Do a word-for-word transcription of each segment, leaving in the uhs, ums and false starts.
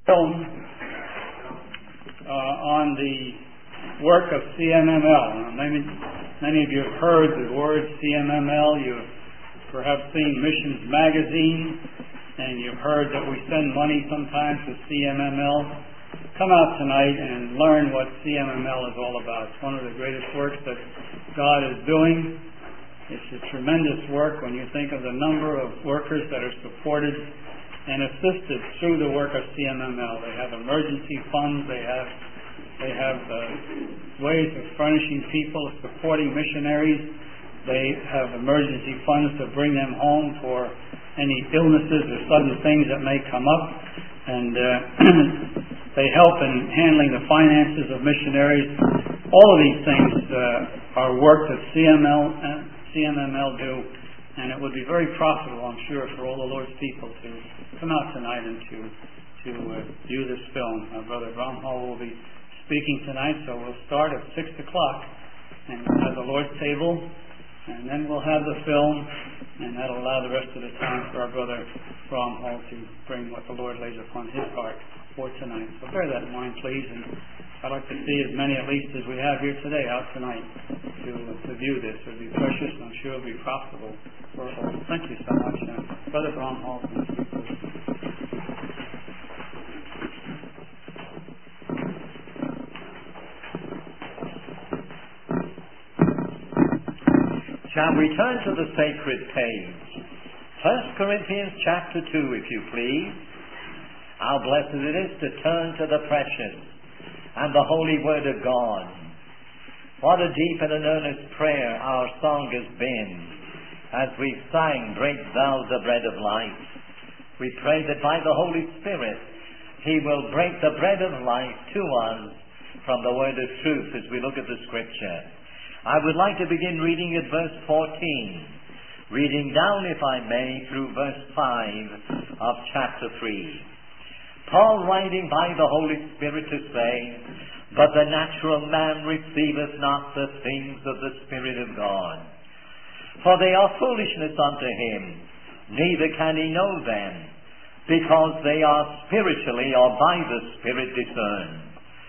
film uh, on the work of C M M L. Now, many, many of you have heard the word C M M L. You've perhaps seen Missions Magazine, and you've heard that we send money sometimes to C M M L. Come out tonight and learn what C M M L is all about. It's one of the greatest works that God is doing. It's a tremendous work when you think of the number of workers that are supported and assisted through the work of C M M L. They have emergency funds. They have they have uh, ways of furnishing people, supporting missionaries. They have emergency funds to bring them home for any illnesses or sudden things that may come up. And uh, they help in handling the finances of missionaries. All of these things uh, are work that C M L, uh, C M M L do, and it would be very profitable, I'm sure, for all the Lord's people to come out tonight and to to uh, view this film. Uh, Brother Bromhall will be speaking tonight, so we'll start at six o'clock, and we'll have the Lord's table, and then we'll have the film, and that'll allow the rest of the time for our Brother Bromhall to bring what the Lord lays upon his heart for tonight. So bear that in mind, please, and I'd like to see as many, at least, as we have here today out tonight to, to view this. It would be precious, and I'm sure it will be profitable for all. Thank you so much. Uh, Brother Bromhall, thank you. Shall we turn to the sacred page? First Corinthians chapter two, if you please. How blessed it is to turn to the precious and the holy word of God. What a deep and an earnest prayer our song has been as we sang, "Break thou the bread of life." We pray that by the Holy Spirit He will break the bread of life to us from the word of truth as we look at the Scripture. I would like to begin reading at verse fourteen, reading down, if I may, through verse five of chapter three. Paul writing by the Holy Spirit to say, "But the natural man receiveth not the things of the Spirit of God, for they are foolishness unto him, neither can he know them, because they are spiritually or by the Spirit discerned.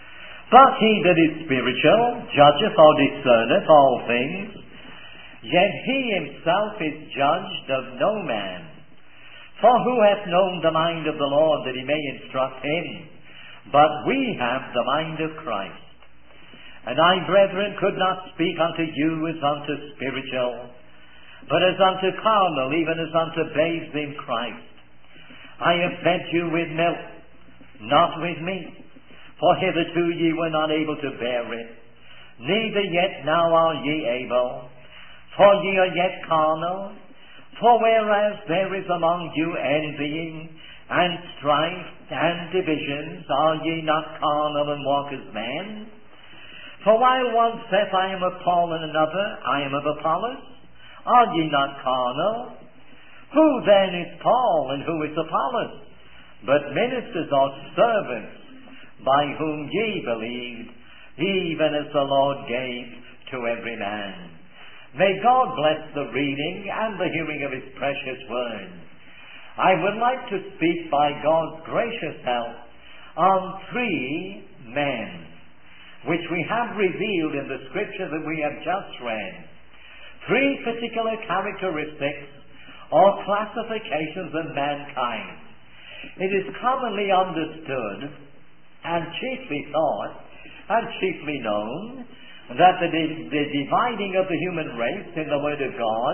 But he that is spiritual judgeth or discerneth all things, yet he himself is judged of no man. For who hath known the mind of the Lord that he may instruct him? But we have the mind of Christ. And I, brethren, could not speak unto you as unto spiritual, but as unto carnal, even as unto babes in Christ. I have fed you with milk, not with meat. For hitherto ye were not able to bear it, neither yet now are ye able. For ye are yet carnal. For whereas there is among you envying, and strife, and divisions, are ye not carnal and walk as men? For while one saith, I am of Paul, and another, I am of Apollos, are ye not carnal? Who then is Paul, and who is Apollos? But ministers or servants, by whom ye believed, even as the Lord gave to every man." May God bless the reading and the hearing of His precious word. I would like to speak by God's gracious help on three men, which we have revealed in the scripture that we have just read. Three particular characteristics or classifications of mankind. It is commonly understood and chiefly thought, and chiefly known, that the, the dividing of the human race in the Word of God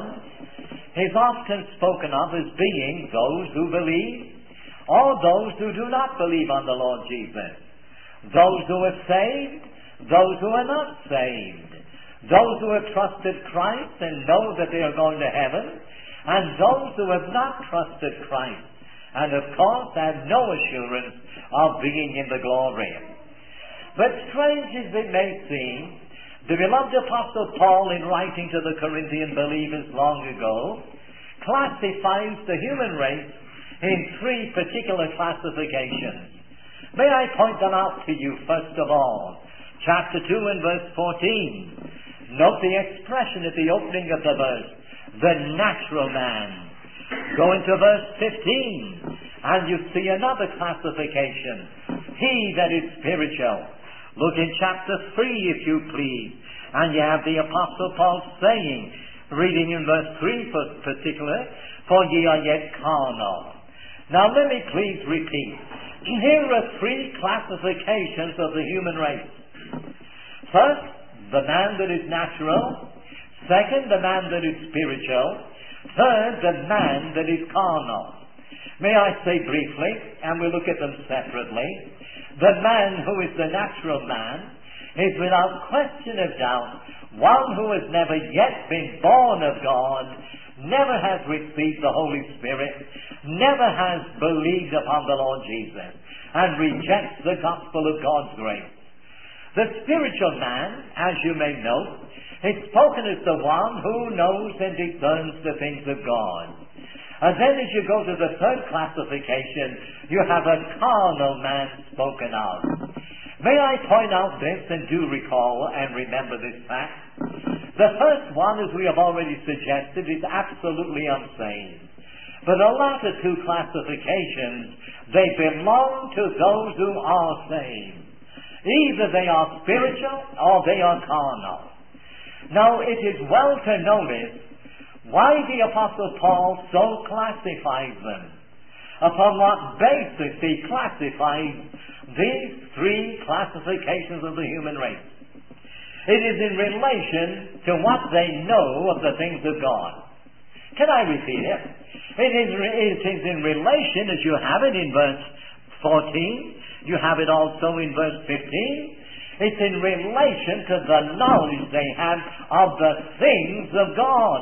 is often spoken of as being those who believe or those who do not believe on the Lord Jesus. Those who are saved, those who are not saved. Those who have trusted Christ and know that they are going to heaven, and those who have not trusted Christ and of course have no assurance of being in the glory. But strange as it may seem, the beloved Apostle Paul, in writing to the Corinthian believers long ago, classifies the human race in three particular classifications. May I point them out to you first of all? Chapter two and verse fourteen. Note the expression at the opening of the verse, the natural man. Go into verse fifteen And you see another classification. He that is spiritual. Look in chapter three, if you please. And you have the Apostle Paul saying, reading in verse three particularly, for ye are yet carnal. Now let me please repeat. Here are three classifications of the human race. First, the man that is natural. Second, the man that is spiritual. Third, the man that is carnal. May I say briefly, and we'll look at them separately, the man who is the natural man is without question of doubt one who has never yet been born of God, never has received the Holy Spirit, never has believed upon the Lord Jesus, and rejects the gospel of God's grace. The spiritual man, as you may note, is spoken as the one who knows and discerns the things of God. And then as you go to the third classification, you have a carnal man spoken of. May I point out this, and do recall and remember this fact? The first one, as we have already suggested, is absolutely unsaved. But the latter two classifications, they belong to those who are saved. Either they are spiritual or they are carnal. Now, it is well to notice why the Apostle Paul so classifies them. Upon what basis he classifies these three classifications of the human race. It is in relation to what they know of the things of God. Can I repeat it? It is, it is in relation, as you have it in verse fourteen, you have it also in verse fifteen, it's in relation to the knowledge they have of the things of God.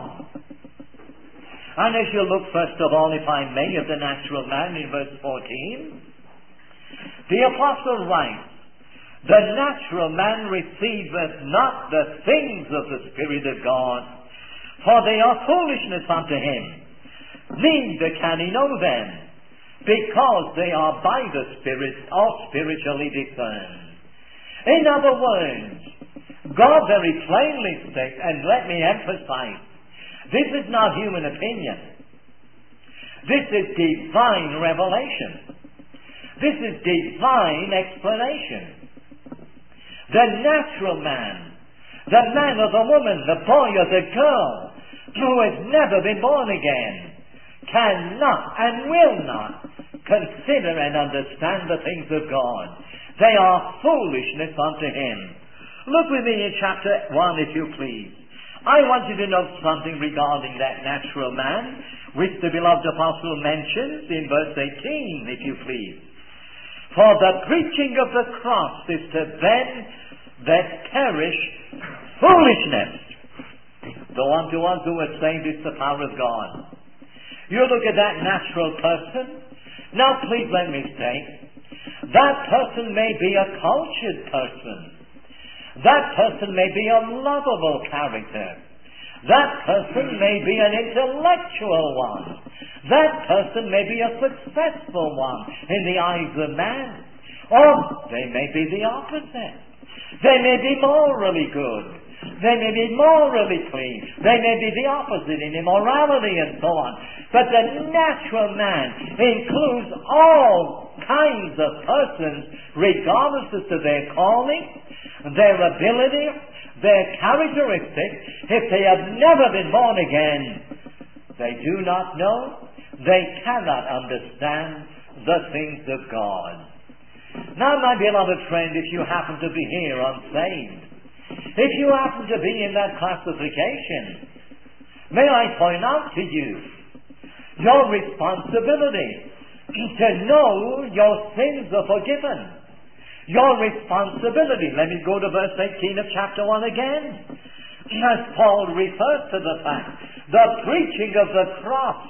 And as you look first of all, if I may, at the natural man in verse fourteen, the apostle writes, the natural man receiveth not the things of the Spirit of God, for they are foolishness unto him, neither can he know them, because they are by the Spirit or spiritually discerned. In other words, God very plainly states, and let me emphasize, this is not human opinion. This is divine revelation. This is divine explanation. The natural man, the man or the woman, the boy or the girl who has never been born again cannot and will not consider and understand the things of God. They are foolishness unto him. Look with me in chapter one, if you please. I want you to note something regarding that natural man, which the beloved apostle mentions in verse eighteen, if you please. For the preaching of the cross is to them that perish foolishness. The one to us who are saved is the power of God. You look at that natural person. Now please let me say, that person may be a cultured person. That person may be a lovable character. That person may be an intellectual one. That person may be a successful one in the eyes of man. Or they may be the opposite. They may be morally good. They may be morally clean. They may be the opposite in immorality and so on. But the natural man includes all kinds of persons, regardless as to their calling, their ability, their characteristics. If they have never been born again, they do not know, they cannot understand the things of God. Now, my beloved friend, if you happen to be here unsaved, if you happen to be in that classification, may I point out to you your responsibility to know your sins are forgiven. Your responsibility. Let me go to verse eighteen of chapter one again. As Paul refers to the fact, the preaching of the cross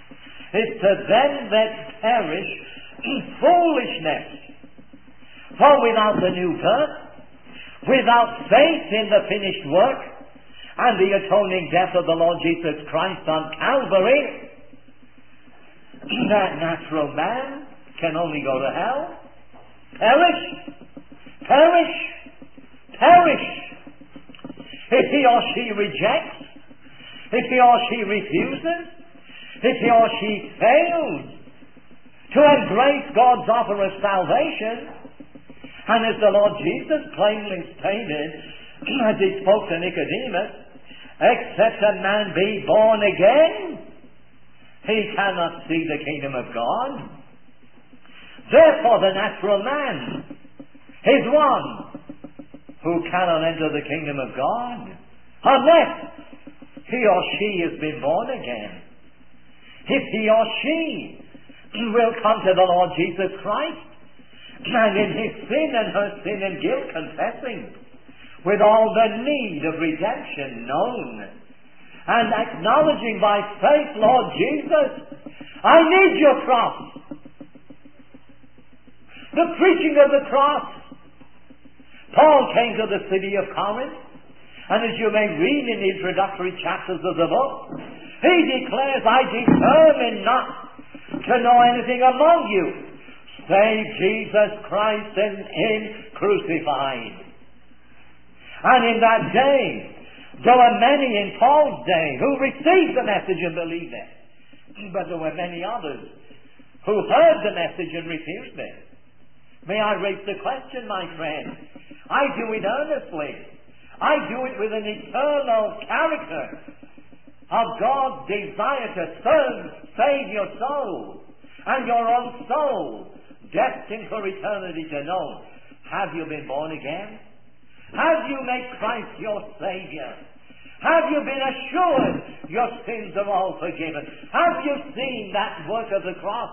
is to them that perish foolishness. For without the new birth, without faith in the finished work and the atoning death of the Lord Jesus Christ on Calvary, that natural man can only go to hell. Perish, perish, perish. If he or she rejects, if he or she refuses, if he or she fails to embrace God's offer of salvation. And as the Lord Jesus plainly stated, as he spoke to Nicodemus, except a man be born again, he cannot see the kingdom of God. Therefore the natural man is one who cannot enter the kingdom of God unless he or she has been born again. If he or she will come to the Lord Jesus Christ, and in his sin and her sin and guilt confessing, with all the need of redemption known, and acknowledging by faith, Lord Jesus, I need your cross. The preaching of the cross. Paul came to the city of Corinth, and as you may read in the introductory chapters of the book, he declares, I determine not to know anything among you save Jesus Christ and Him crucified. And in that day, there were many in Paul's day who received the message and believed it. But there were many others who heard the message and refused it. May I raise the question, my friend? I do it earnestly. I do it with an eternal character of God's desire to serve, save your soul and your own soul, destined for eternity to know. Have you been born again? Have you made Christ your Savior? Have you been assured your sins are all forgiven? Have you seen that work of the cross?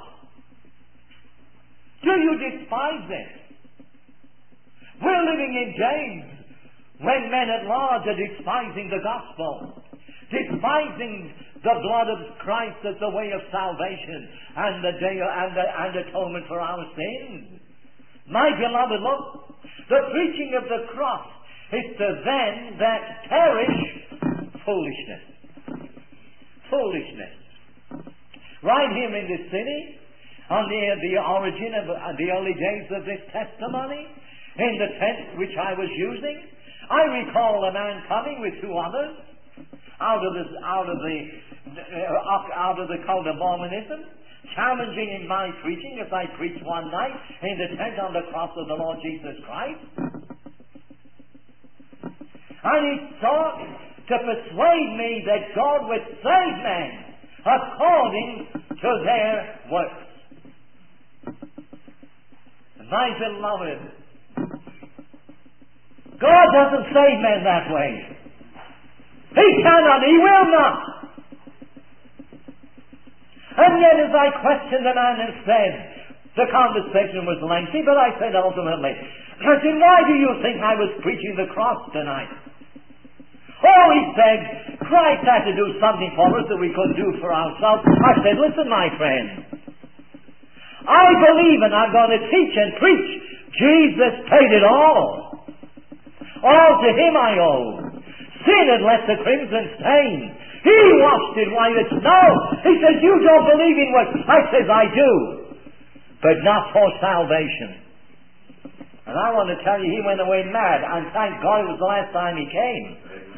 Do you despise it? We're living in days when men at large are despising the gospel, despising the blood of Christ as the way of salvation and the day and, the, and atonement for our sins. My beloved, look, the preaching of the cross is to them that perish foolishness. Foolishness. Right here in this city, on the, the origin of uh, the early days of this testimony, in the tent which I was using, I recall a man coming with two others out of the out of the uh, out of the cult of Mormonism, challenging in my preaching as I preached one night in the tent on the cross of the Lord Jesus Christ. And he sought to persuade me that God would save men according to their works. My beloved, God doesn't save men that way. He cannot, He will not. And yet as I questioned the man and said, the conversation was lengthy, but I said ultimately, I said, why do you think I was preaching the cross tonight? Oh, he said, Christ had to do something for us that we couldn't do for ourselves. I said, listen, my friend, I believe and I'm going to teach and preach Jesus paid it all. All to Him I owe. Sin had left the crimson stain. He washed it white as snow. He says, you don't believe in what I says, I do, but not for salvation. And I want to tell you, he went away mad, and thank God it was the last time he came.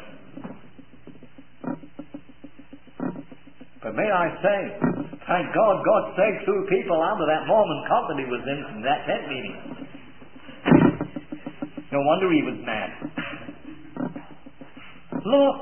But may I say, thank God, God saved two people out of that Mormon cult that he was in from that tent meeting. No wonder he was mad. Look,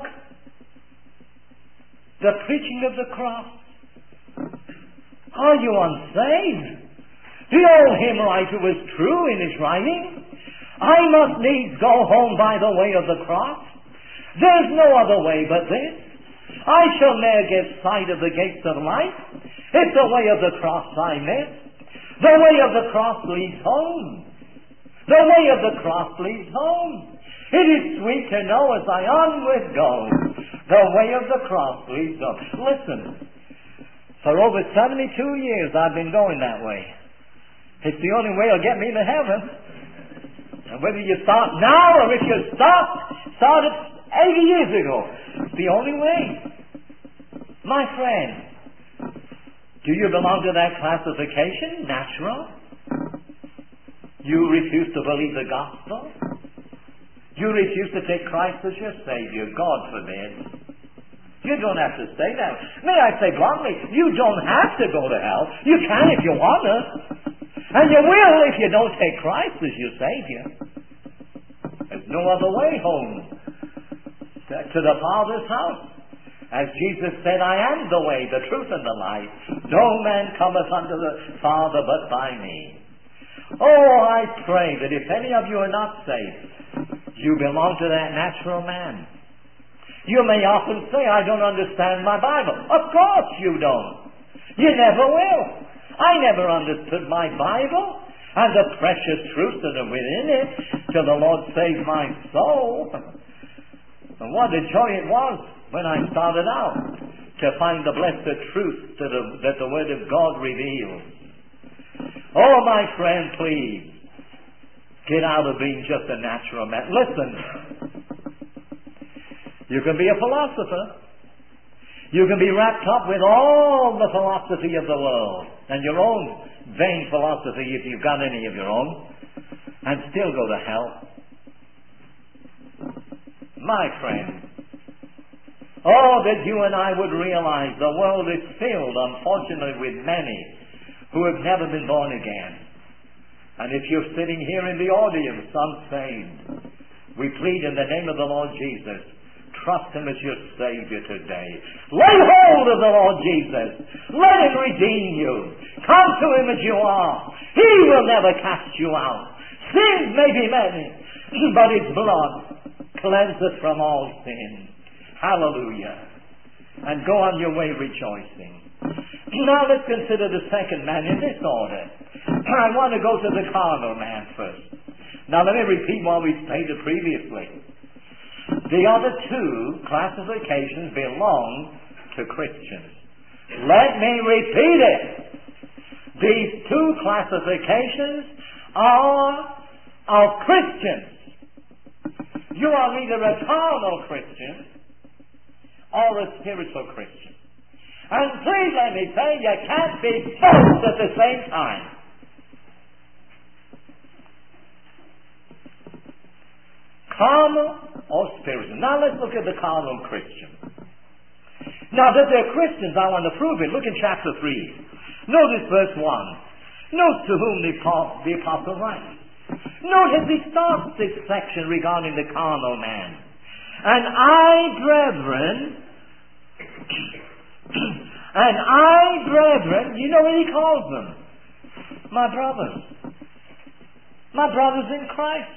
the preaching of the cross. Are you unsaved? The old hymn writer was true in his writing. I must needs go home by the way of the cross. There's no other way but this. I shall ne'er get sight of the gates of life. It's the way of the cross I miss. The way of the cross leads home. The way of the cross leads home. It is sweet to know as I onward go, the way of the cross leads home. Listen, for over seventy-two years I've been going that way. It's the only way it'll get me to heaven. And whether you start now or if you stop, started eighty years ago, it's the only way. My friend, do you belong to that classification? Natural? You refuse to believe the gospel? You refuse to take Christ as your Savior? God forbid. You don't have to stay there. May I say bluntly, you don't have to go to hell. You can if you want to. And you will if you don't take Christ as your Savior. There's no other way home to the Father's house. As Jesus said, I am the way, the truth, and the life. No man cometh unto the Father but by me. Oh, I pray that if any of you are not saved, you belong to that natural man. You may often say, I don't understand my Bible. Of course you don't. You never will. I never understood my Bible and the precious truths that are within it till the Lord saved my soul. And what a joy it was when I started out to find the blessed truth that the, that the Word of God reveals. Oh, my friend, please, get out of being just a natural man. Listen. You can be a philosopher. You can be wrapped up with all the philosophy of the world and your own vain philosophy, if you've got any of your own, and still go to hell. My friend, oh, that you and I would realize the world is filled, unfortunately, with many who have never been born again. And if you're sitting here in the audience unsaved, we plead in the name of the Lord Jesus, trust Him as your Savior today. Lay hold of the Lord Jesus. Let Him redeem you. Come to Him as you are. He will never cast you out. Sins may be many, but His blood cleanseth from all sin. Hallelujah. And go on your way rejoicing. Now let's consider the second man in this order. I want to go to the carnal man first. Now let me repeat what we stated previously. The other two classifications belong to Christians. Let me repeat it. These two classifications are of Christians. You are either a carnal Christian or a spiritual Christian. And please let me say, you can't be both at the same time. Carnal or spiritual. Now let's look at the carnal Christian. Now that they're Christians, I want to prove it. Look in chapter three. Notice verse one. Note to whom the, the apostle writes. Notice he starts this section regarding the carnal man. And I, brethren, and I, brethren, you know what he calls them? My brothers. My brothers in Christ.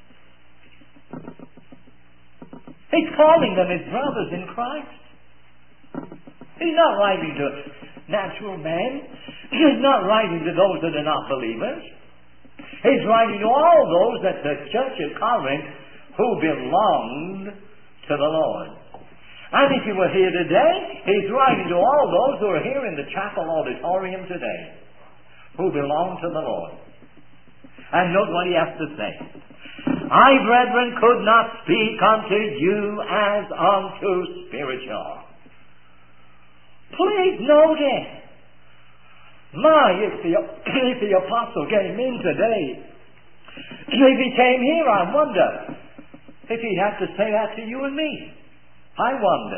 He's calling them his brothers in Christ. He's not writing to natural men. He's not writing to those that are not believers. He's writing to all those at the church of Corinth who belonged to the Lord. And if you were here today, he's writing to all those who are here in the chapel auditorium today who belong to the Lord. And note what he has to say. I, brethren, could not speak unto you as unto spiritual. Please note it. My, if the, if the apostle came in today, if he came here, I wonder if he'd have to say that to you and me. I wonder.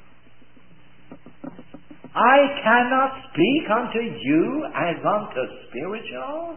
I cannot speak unto you as unto spiritual.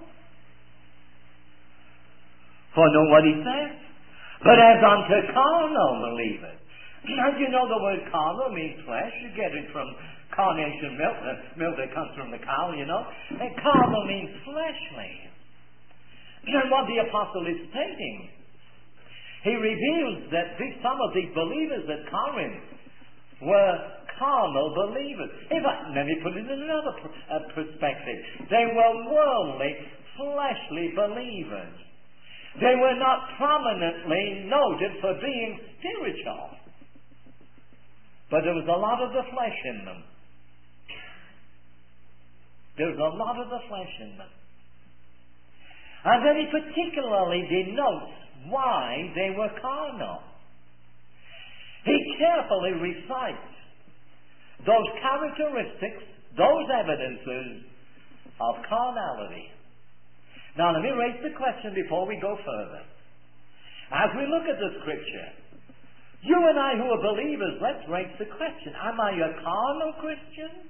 For know what he says. But as unto carnal believers. As you know, the word carnal means flesh. You get it from carnation milk, the milk that comes from the cow, you know. And carnal means fleshly. And what the apostle is stating, he reveals that these, some of these believers at Corinth were carnal believers. If I, let me put it in another pr- uh, perspective. They were worldly, fleshly believers. They were not prominently noted for being spiritual. But there was a lot of the flesh in them. There was a lot of the flesh in them. And then he particularly denotes why they were carnal. He carefully recites those characteristics, those evidences of carnality. Now let me raise the question before we go further. As we look at the scripture, You and I who are believers, let's raise the question, am I a carnal Christian?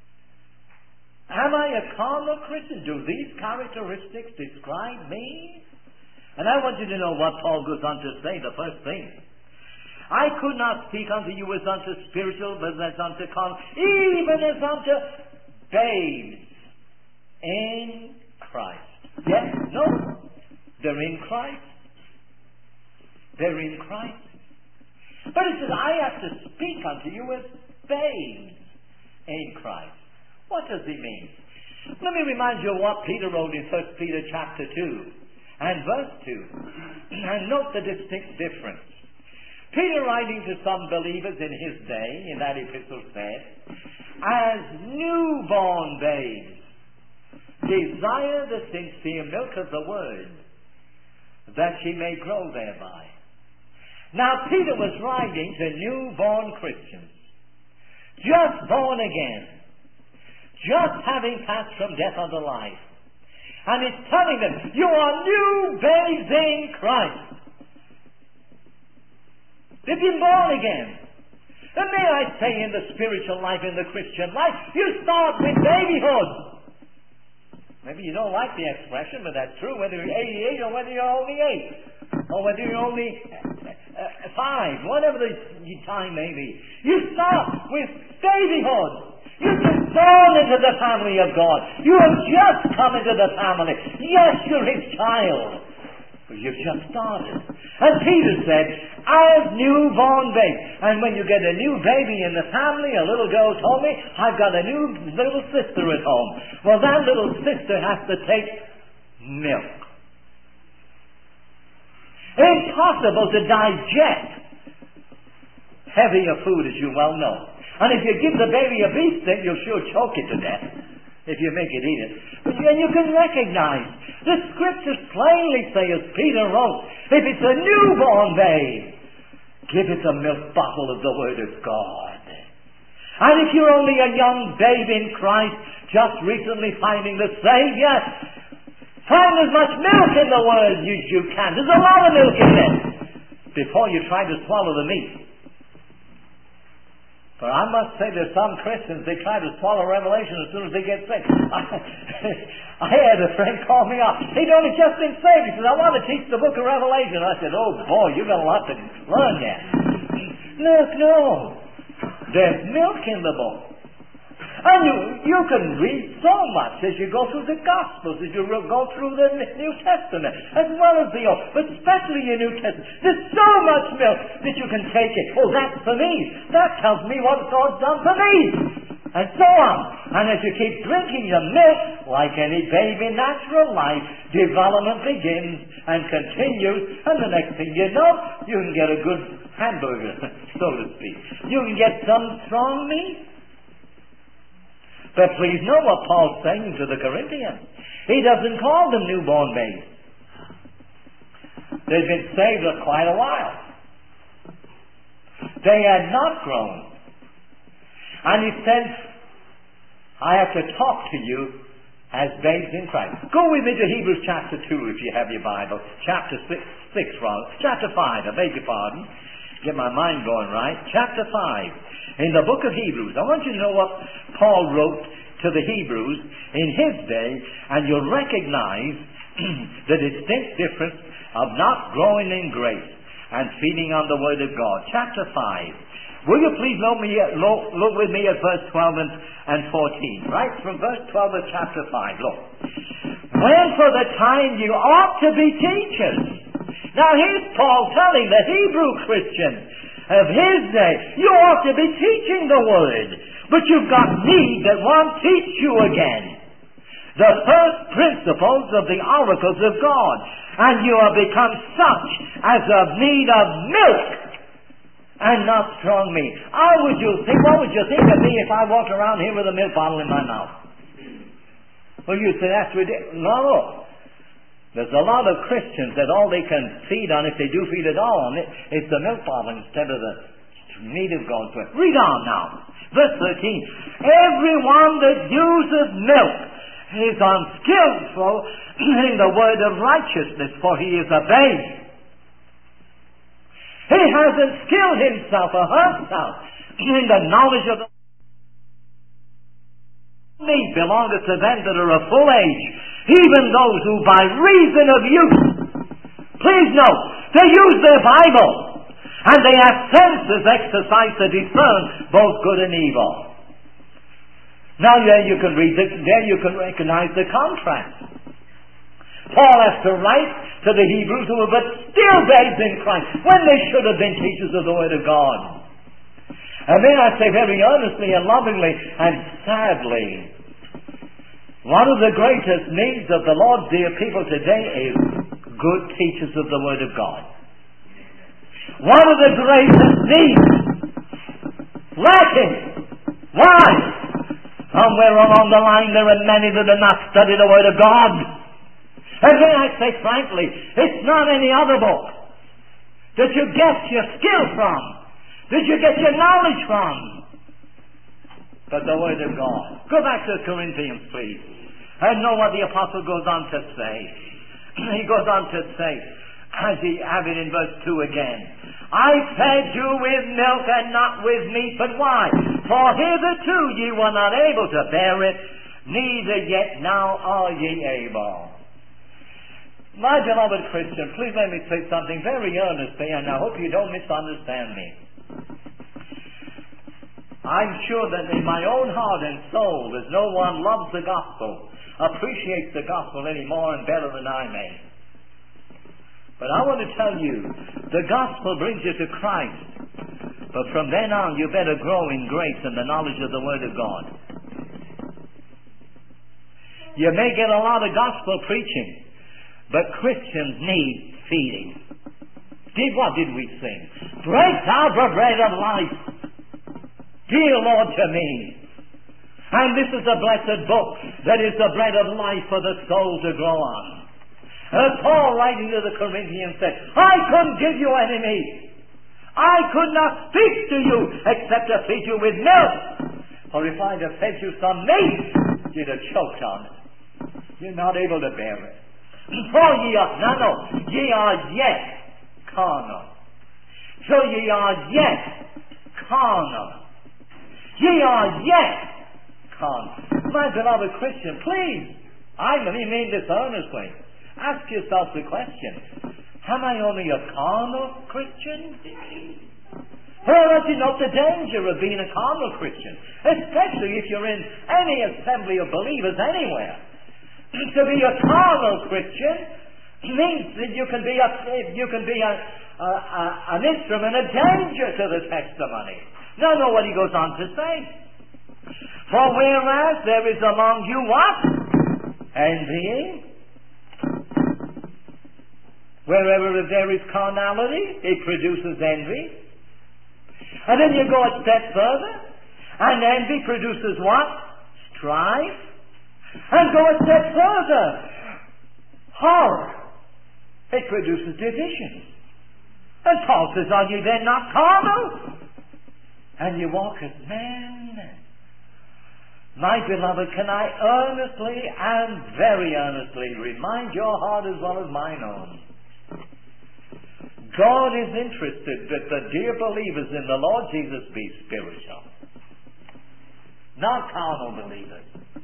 Am I a carnal Christian? Do these characteristics describe me? And I want you to know what Paul goes on to say, the first thing. I could not speak unto you as unto spiritual, but as unto carnal, even as unto babes in Christ. Yes? No? They're in Christ. They're in Christ. But it says, I have to speak unto you as babes in Christ. What does he mean? Let me remind you of what Peter wrote in First Peter chapter two and verse two. And note the distinct difference. Peter, writing to some believers in his day, in that epistle said, as newborn babes, desire the sincere milk of the word, that ye may grow thereby. Now, Peter was writing to newborn Christians, just born again, just having passed from death unto life. And he's telling them, you are new babes in Christ. They've been born again. And may I say, in the spiritual life, in the Christian life, you start with babyhood. Maybe you don't like the expression, but that's true, whether you're eighty-eight or whether you're only eight, or whether you're only uh, five, whatever the time may be. You start with babyhood. You're just born into the family of God. You have just come into the family. Yes, you're his child, but you've just started. And Peter said, as newborn babe. And when you get a new baby in the family, a little girl told me, I've got a new little sister at home. Well, that little sister has to take milk. It's impossible to digest heavier food, as you well know. And if you give the baby a beef stick, you'll sure choke it to death if you make it eat it. But then you can recognize, the scriptures plainly say, as Peter wrote, if it's a newborn babe, give it a milk bottle of the Word of God. And if you're only a young babe in Christ, just recently finding the Savior, find as much milk in the Word as you can. There's a lot of milk in it before you try to swallow the meat. But I must say there's some Christians, they try to swallow Revelation as soon as they get saved. I, I had a friend call me up. He'd only just been saved. He said, I want to teach the book of Revelation. I said, oh boy, you've got a lot to learn yet. Look, no. There's milk in the book. And you, you can read so much as you go through the Gospels, as you go through the New Testament, as well as the Old, but especially the New Testament. There's so much milk that you can take it. Oh, that's for me. That tells me what God's done for me. And so on. And as you keep drinking the milk, like any baby in natural life, development begins and continues, and the next thing you know, you can get a good hamburger, so to speak. You can get some strong meat. But please know what Paul's saying to the Corinthians. He doesn't call them newborn babes. They've been saved for quite a while. They had not grown. And he said, I have to talk to you as babes in Christ. Go with me to Hebrews chapter two if you have your Bible. Chapter six, six rather. Chapter five, I beg your pardon. Get my mind going right. Chapter five. In the book of Hebrews. I want you to know what Paul wrote to the Hebrews in his day, and you'll recognize the distinct difference of not growing in grace and feeding on the Word of God. Chapter five. Will you please look, me at, look, look with me at verse twelve and, and fourteen. Right from verse twelve of chapter five. Look. When for the time you ought to be teachers. Now here's Paul telling the Hebrew Christians of his day, you ought to be teaching the Word, but you've got need that won't teach you again the first principles of the oracles of God, and you have become such as of need of milk and not strong meat. How would you think, what would you think of me if I walked around here with a milk bottle in my mouth? Well, you'd say, that's ridiculous. No. There's a lot of Christians that all they can feed on, if they do feed at all on it, is the milk bottle instead of the meat of God's word. Read on now. Verse thirteen. Everyone that uses milk is unskillful in the word of righteousness, for he is a babe. He hasn't skilled himself or herself in the knowledge of the me belongeth to them that are of full age, even those who by reason of use, please note, they use their Bible, and they have senses exercised to discern both good and evil. Now there you can read, the, there you can recognize the contrast. Paul has to write to the Hebrews who were but still babes in Christ, when they should have been teachers of the Word of God. And then I say very earnestly and lovingly and sadly, one of the greatest needs of the Lord's dear people today is good teachers of the Word of God. One of the greatest needs lacking. Why? Somewhere along the line there are many that have not studied the Word of God. And then I say frankly, it's not any other book that you get your skill from. Did you get your knowledge from? But the Word of God. Go back to Corinthians, please. And know what the Apostle goes on to say. He goes on to say, as he have it in verse two again, I fed you with milk and not with meat, but why? For hitherto ye were not able to bear it, neither yet now are ye able. My beloved Christian, please let me say something very earnestly, and I hope you don't misunderstand me. I'm sure that in my own heart and soul there's no one loves the gospel, appreciates the gospel any more and better than I may. But I want to tell you, the gospel brings you to Christ. But from then on you better grow in grace and the knowledge of the Word of God. You may get a lot of gospel preaching, but Christians need feeding. Did what did we sing? Break thou the bread of life, dear Lord, to me. And this is a blessed book that is the bread of life for the soul to grow on. And Paul, writing to the Corinthians, said, I couldn't give you any meat. I could not speak to you except to feed you with milk. For if I'd have fed you some meat, you'd have choked on it. You're not able to bear it. For ye are, no, no, ye are yet carnal. So ye are yet carnal. Ye are yet carnal. My beloved Christian, please, I mean this earnestly. Ask yourself the question, am I only a carnal Christian? Well, don't you know the danger of being a carnal Christian? Especially if you're in any assembly of believers anywhere. To be a carnal Christian means that you can be a, you can be a, a, a, an instrument of danger to the testimony. Now know what he goes on to say. For whereas there is among you what? Envying. Wherever there is carnality, it produces envy. And then you go a step further, and envy produces what? Strife. And go a step further, horror. It produces division. And Paul says, are you then not carnal? And you walk as men. My beloved, can I earnestly and very earnestly remind your heart as well as mine own? God is interested that the dear believers in the Lord Jesus be spiritual, not carnal believers.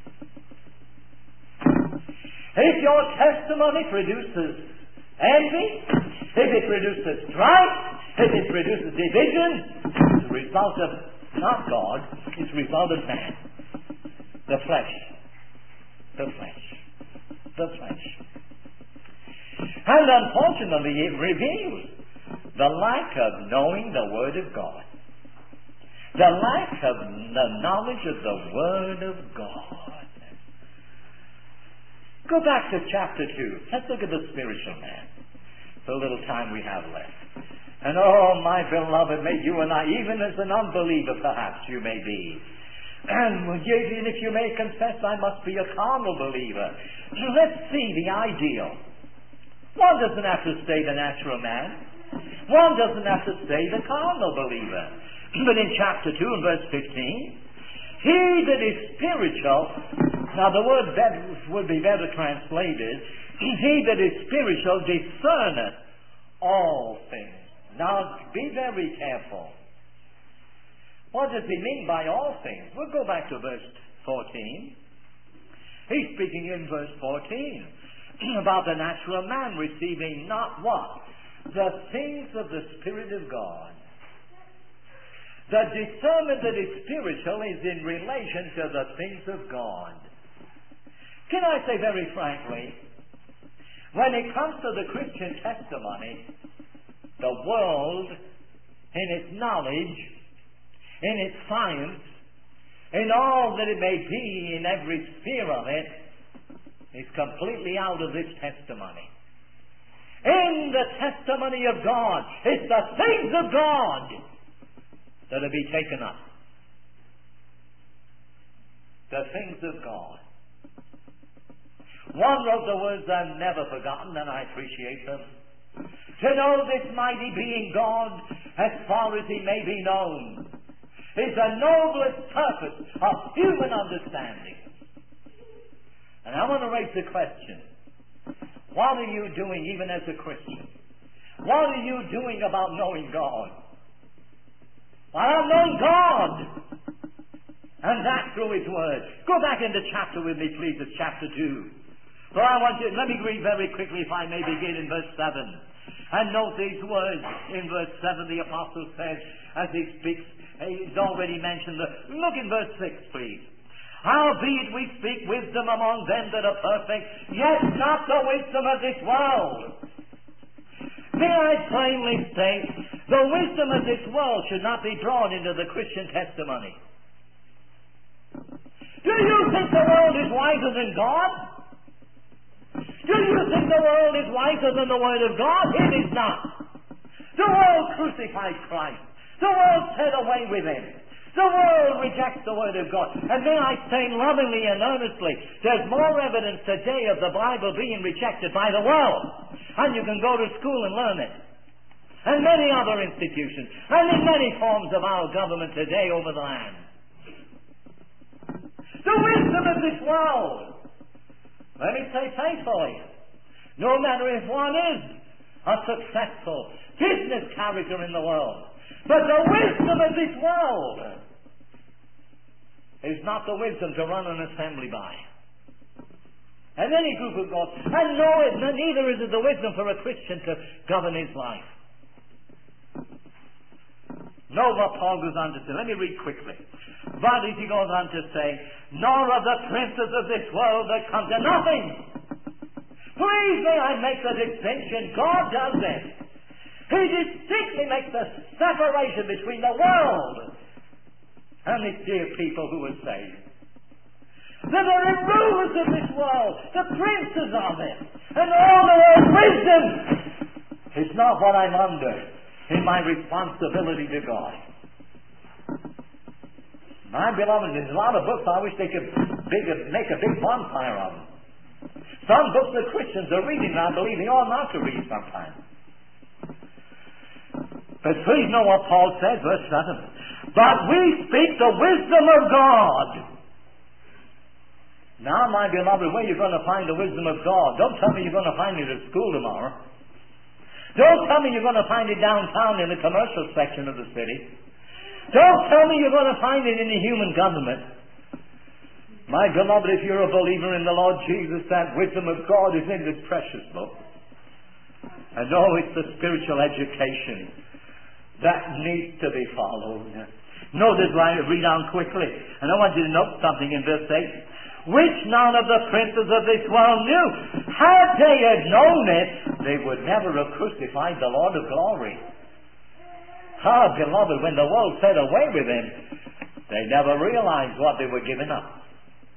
If your testimony produces envy, if it produces strife, if it produces division, it's a result of not God, it's a result of man. The flesh. The flesh. The flesh. And unfortunately it reveals the lack of knowing the Word of God. The lack of the knowledge of the Word of God. Go back to chapter two. Let's look at the spiritual man. The little time we have left. And oh, my beloved, may you and I, even as an unbeliever perhaps you may be, and even if you may confess I must be a carnal believer, let's see the ideal. One doesn't have to stay the natural man. One doesn't have to stay the carnal believer. But in chapter two and verse fifteen, he that is spiritual, now the word better, would be better translated, he that is spiritual discerneth all things. Now, be very careful. What does he mean by all things? We'll go back to verse fourteen. He's speaking in verse fourteen about the natural man receiving not what? The things of the Spirit of God. The discernment that is spiritual is in relation to the things of God. Can I say very frankly, when it comes to the Christian testimony, the world, in its knowledge, in its science, in all that it may be, in every sphere of it, is completely out of this testimony. In the testimony of God, it's the things of God that will be taken up. The things of God. One wrote the words I've never forgotten, and I appreciate them. To know this mighty being God, as far as he may be known, is the noblest purpose of human understanding. And I want to raise the question, what are you doing even as a Christian? What are you doing about knowing God? Well, I've known God, and that through his word. Go back into chapter with me, please. It's chapter two. For I want you, let me read very quickly, if I may begin in verse seven. And note these words in verse seven. The apostle says, as he speaks, he's already mentioned the, look in verse six, please. Howbeit we speak wisdom among them that are perfect, yet not the wisdom of this world. May I plainly state, the wisdom of this world should not be brought into the Christian testimony. Do you think the world is wiser than God? Do you think the world is wiser than the Word of God? It is not. The world crucified Christ. The world said away with him. The world rejects the Word of God. And may I say lovingly and earnestly, there's more evidence today of the Bible being rejected by the world. And you can go to school and learn it. And many other institutions. And in many forms of our government today over the land. The wisdom of this world. Let me say faithfully, no matter if one is a successful business character in the world, but the wisdom of this world is not the wisdom to run an assembly by. And any group of God, and no, neither is it the wisdom for a Christian to govern his life. No, what Paul goes on to say. Let me read quickly. But as he goes on to say, nor of the princes of this world that come to nothing. Please may I make the distinction. God does this. He distinctly makes the separation between the world and his dear people who are saved. The very rulers of this world, the princes of it, and all the world's wisdom is not what I'm under in my responsibility to God. My beloved, there's a lot of books I wish they could big, make a big bonfire of them. Some books that Christians are reading, and I believe they ought not to read sometimes. But please know what Paul says, verse seven. But we speak the wisdom of God. Now, my beloved, where are you going to find the wisdom of God? Don't tell me you're going to find it at school tomorrow. Don't tell me you're going to find it downtown in the commercial section of the city. Don't tell me you're going to find it in the human government. My beloved, if you're a believer in the Lord Jesus, that wisdom of God is in this precious book. And oh, it's the spiritual education that needs to be followed. Notice, I read on quickly, and I want you to note something in verse eight. Which none of the princes of this world knew. Had they had known it, they would never have crucified the Lord of glory. Ah, beloved, when the world said away with him, they never realized what they were giving up.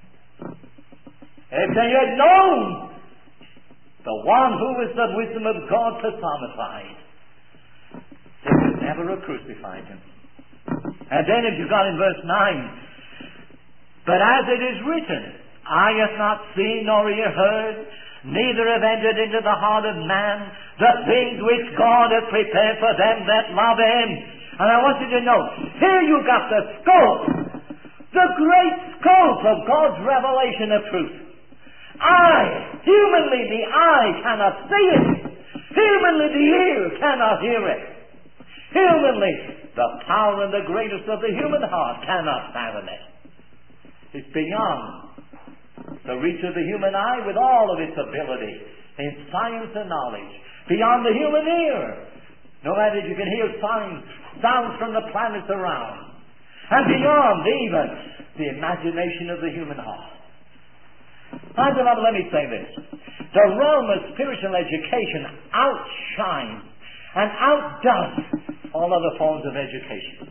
If they had known the one who is the wisdom of God personified, they would never have crucified him. And then if you got in verse nine, but as it is written, eye hath not seen nor ear heard, neither have entered into the heart of man the things which God hath prepared for them that love him. And I want you to know, here you got the scope, the great scope of God's revelation of truth. Eye, humanly the eye cannot see it. Humanly the ear cannot hear it. Humanly, the power and the greatness of the human heart cannot fathom it. It's beyond the reach of the human eye with all of its ability in science and knowledge. Beyond the human ear. No matter if you can hear sounds, sounds from the planets around. And beyond even the imagination of the human heart. My beloved, let me say this. The realm of spiritual education outshines and outdoes all other forms of education.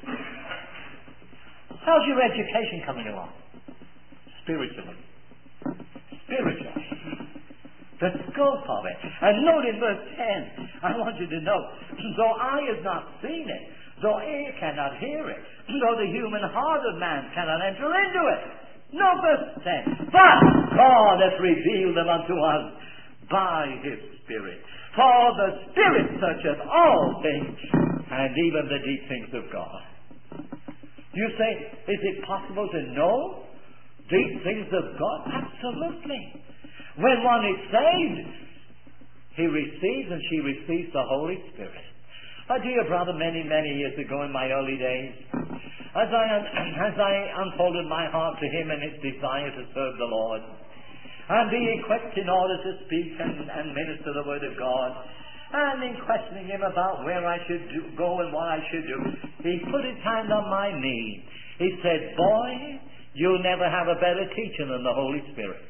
How's your education coming along? Spiritually. Spiritually. The scope of it. And note in verse ten, I want you to note, though eye has not seen it, though ear cannot hear it, though the human heart of man cannot enter into it. No, verse ten. But God hath revealed them unto us by His Spirit. For the Spirit searcheth all things, and even the deep things of God. You say, is it possible to know deep things of God? Absolutely. When one is saved, he receives and she receives the Holy Spirit. My dear brother, many, many years ago in my early days, as I, as I unfolded my heart to Him and His desire to serve the Lord, and be equipped in order to speak and, and minister the Word of God, and in questioning Him about where I should do, go and what I should do, He put His hand on my knee. He said, boy, you'll never have a better teacher than the Holy Spirit.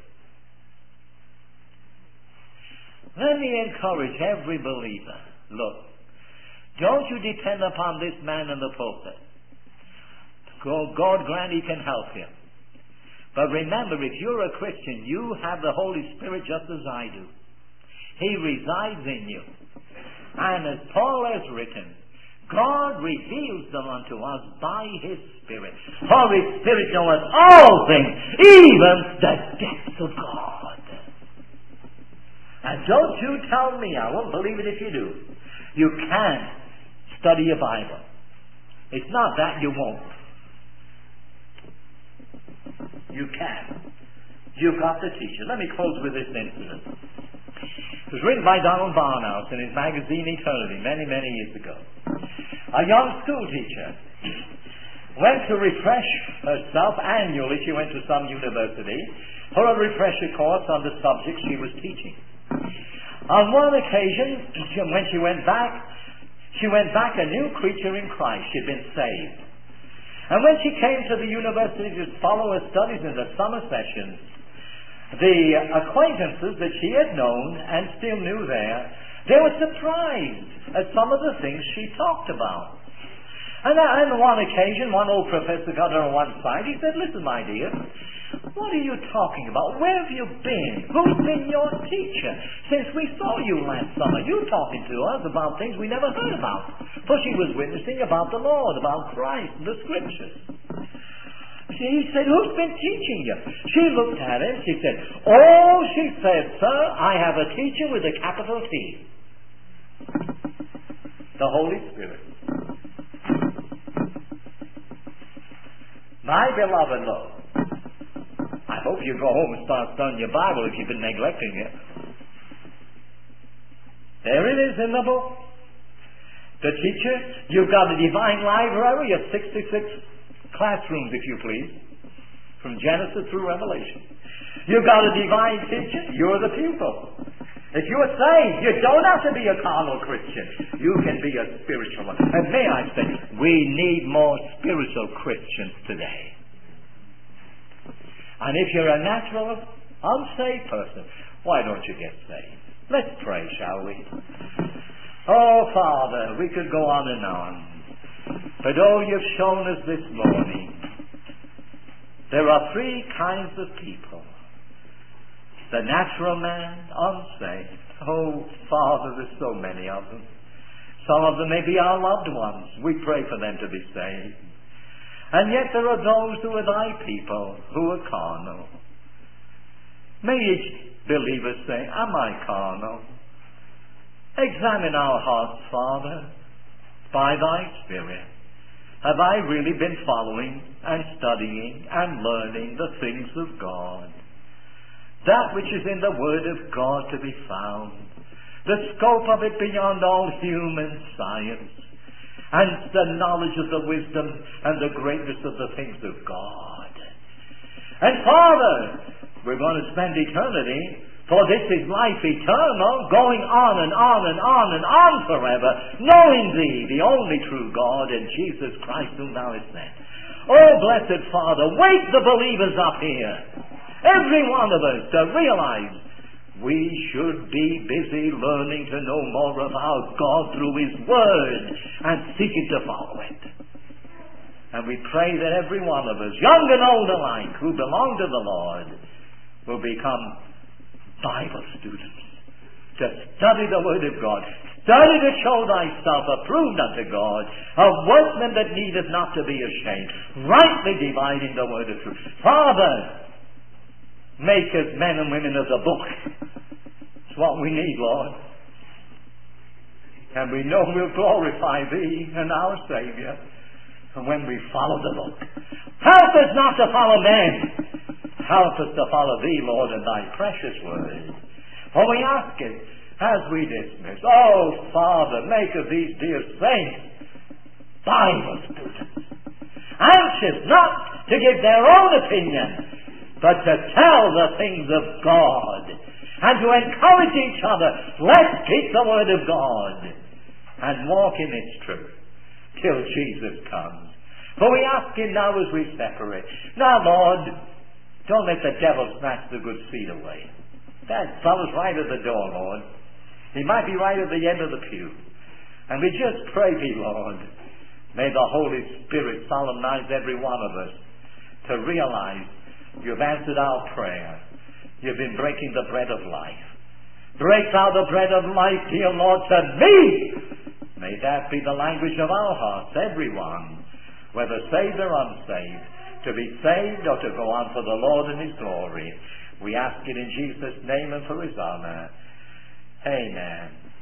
Let me encourage every believer. Look, don't you depend upon this man in the pulpit. God grant He can help you. But remember, if you're a Christian, you have the Holy Spirit just as I do. He resides in you. And as Paul has written, God reveals them unto us by His Spirit. For His Spirit knoweth all things, even the depths of God. And don't you tell me, I won't believe it if you do, you can't study your Bible. It's not that you won't. You can. You've got the teacher. Let me close with this incident. It was written by Donald Barnhouse in his magazine Eternity many, many years ago. A young school teacher went to refresh herself annually. She went to some university for a refresher course on the subject she was teaching. On one occasion, when she went back, she went back a new creature in Christ. She had been saved. And when she came to the university to follow her studies in the summer sessions, the acquaintances that she had known and still knew there, they were surprised at some of the things she talked about. And on one occasion, one old professor got her on one side. He said, listen, my dear, what are you talking about? Where have you been? Who's been your teacher? Since we saw you last summer, you talking to us about things we never heard about. For she was witnessing about the Lord, about Christ, and the Scriptures. He said, who's been teaching you? She looked at him. She said, oh, she said, sir, I have a teacher with a capital T. The Holy Spirit. My beloved, look, I hope you go home and start studying your Bible if you've been neglecting it. There it is in the book. The teacher, you've got a divine library of sixty-six classrooms, if you please, from Genesis through Revelation. You've got a divine teacher, you're the pupil. If you're saved, you don't have to be a carnal Christian. You can be a spiritual one. And may I say, we need more spiritual Christians today. And if you're a natural, unsaved person, why don't you get saved? Let's pray, shall we? Oh, Father, we could go on and on. But oh, you've shown us this morning, there are three kinds of people. The natural man, unsaved. Oh, Father, there's so many of them. Some of them may be our loved ones. We pray for them to be saved. And yet there are those who are thy people, who are carnal. May each believer say, am I carnal? Examine our hearts, Father, by thy Spirit. Have I really been following and studying and learning the things of God? That which is in the Word of God to be found. The scope of it beyond all human science. and the knowledge of the wisdom and the greatness of the things of God. And Father, we're going to spend eternity, for this is life eternal, going on and on and on and on forever, knowing Thee, the only true God, and Jesus Christ whom Thou hast sent. Oh, blessed Father, wake the believers up here, every one of us, to realize we should be busy learning to know more about God through His Word and seeking to follow it. And we pray that every one of us, young and old alike, who belong to the Lord, will become Bible students, to study the Word of God, study to show thyself approved unto God, a workman that needeth not to be ashamed, rightly dividing the word of truth. Father, make us men and women of the book. It's what we need, Lord. And we know we'll glorify Thee and our Savior and when we follow the book. Help us not to follow men. Help us to follow Thee, Lord, and Thy precious word. For we ask it as we dismiss. Oh, Father, make of these dear saints Bible students, anxious not to give their own opinion, but to tell the things of God, and to encourage each other. Let's keep the Word of God and walk in its truth till Jesus comes. For we ask Him now as we separate. Now, Lord, don't let the devil snatch the good seed away. That fellow's right at the door, Lord. He might be right at the end of the pew. And we just pray Thee, Lord, may the Holy Spirit solemnize every one of us to realize You've answered our prayer. You've been breaking the bread of life. Break Thou the bread of life, dear Lord, to me. May that be the language of our hearts, everyone, whether saved or unsaved, to be saved or to go on for the Lord and His glory. We ask it in Jesus' name and for His honor. Amen.